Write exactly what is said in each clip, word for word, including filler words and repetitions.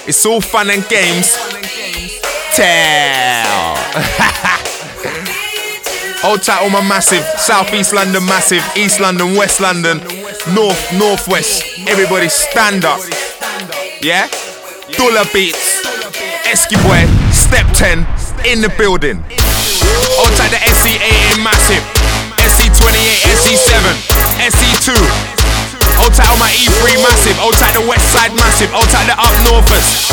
It's all fun and games. Tell. Hold tight, all my massive. South East London massive. East London, West London, North, Northwest. Everybody stand up. Yeah? Dollar Beats. Esky Boy. Step ten. In the building. Hold tight the S C eighteen massive. S C twenty-eight, S C seven, S C two. Hold tight on my E three massive. Hold tight the West Side massive. Hold tight the Up Northers.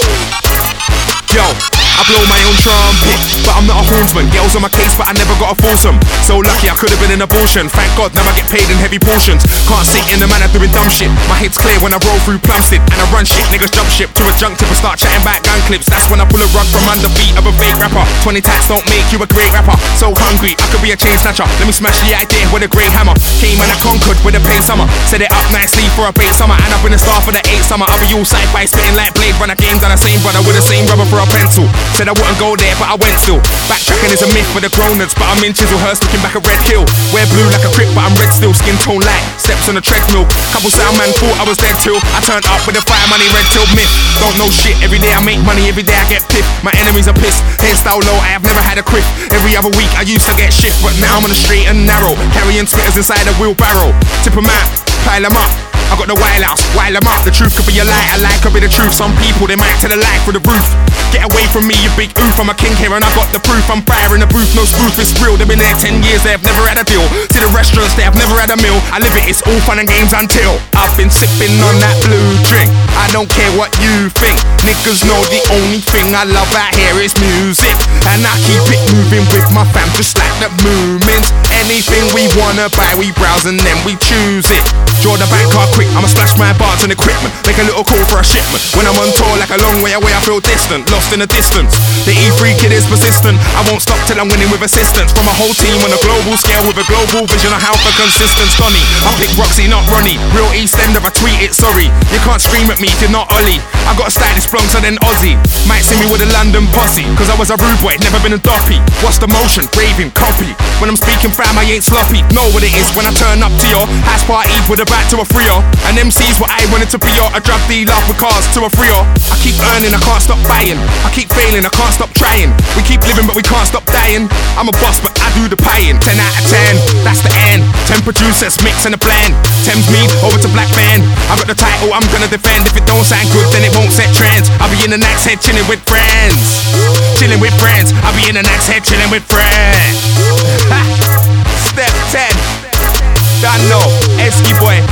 Yo, I blow my own trumpet, but I'm not a hornsman. Girls on my case, but I never got a foursome. So lucky I could've been an abortion. Thank God, now I get paid in heavy portions. Can't sit in the manner doing dumb shit. My head's clear when I roll through Plumstead. And I run shit, niggas jump ship to a junk tip and start chatting back gun clips. That's when I pull a rug from under feet of a fake rapper. Twenty tats don't make you a great rapper. So hungry, I could be a chain snatcher. Let me smash the idea with a great hammer. Came and I conquered with a pain summer. Set it up nicely for a bait summer. And I've been a star for the eight summer. I'll be all sci-fi spitting like Blade Runner. Games on the same brother with the same rubber for a pencil. Said I wouldn't go there, but I went still. Backtracking is a myth for the grown-ups, but I'm in Chislehurst looking back at Red Hill. Wear blue like a crip, but I'm red still. Skin tone light, steps on the treadmill. Couple sound man thought I was dead till I turned up with a fire money red till myth. Don't know shit, every day I make money, every day I get piff. My enemies are pissed, hairstyle low, I have never had a quiff. Every other week I used to get shift, but now I'm on the straight and narrow. Carrying spitters inside a wheelbarrow. Tip 'em out, pile 'em up. I got the wild house, wild 'em up. The truth could be a lie, a lie could be the truth. Some people, they might tell a lie through the roof. Get away from me, you big oof. I'm a king here and I got the proof. I'm fire in the booth, no spoof, it's real. They've been there ten years, they have never had a deal. To the restaurants, they have never had a meal. I live it, it's all fun and games until I've been sipping on that blue drink. I don't care what you think. Niggas know the only thing I love out here is music. And I keep it moving with my fam, just like the movements. Anything we wanna buy, we browse and then we choose it. Draw the bank card quick, I'ma splash my bars and equipment. Make a little call for a shipment. When I'm on tour like a long way away, I feel distant, lost in the distance. The E three kid is persistent. I won't stop till I'm winning with assistance from a whole team on a global scale with a global vision of how for consistent. Donny, I pick Roxy, not Ronnie. Real East End of I tweet it, sorry. You can't scream at me if you're not Ollie. I got a stylist blonks and then Aussie. Might see me with a London posse, cause I was a rude boy, never been a doppy. What's the motion? Raving, copy. When I'm speaking fam, I ain't sloppy. Know what it is when I turn up to your house party with a back to a frio. And M C's what I wanted to be, or a drug dealer with cars to a frio. I keep earning, I can't stop buying. I keep failing, I can't stop trying. We keep living but we can't stop dying. I'm a boss but I do the pieing. Ten out of ten, that's the end. Ten producers, mix and a blend. Thames me over to Black Band. I got the title I'm gonna defend. If it don't sound good then it won't set trends. I'll be in the next head chilling with friends. Chilling with friends, I'll be in the next head chilling with friends. Step ten. Done know, Esky Boy.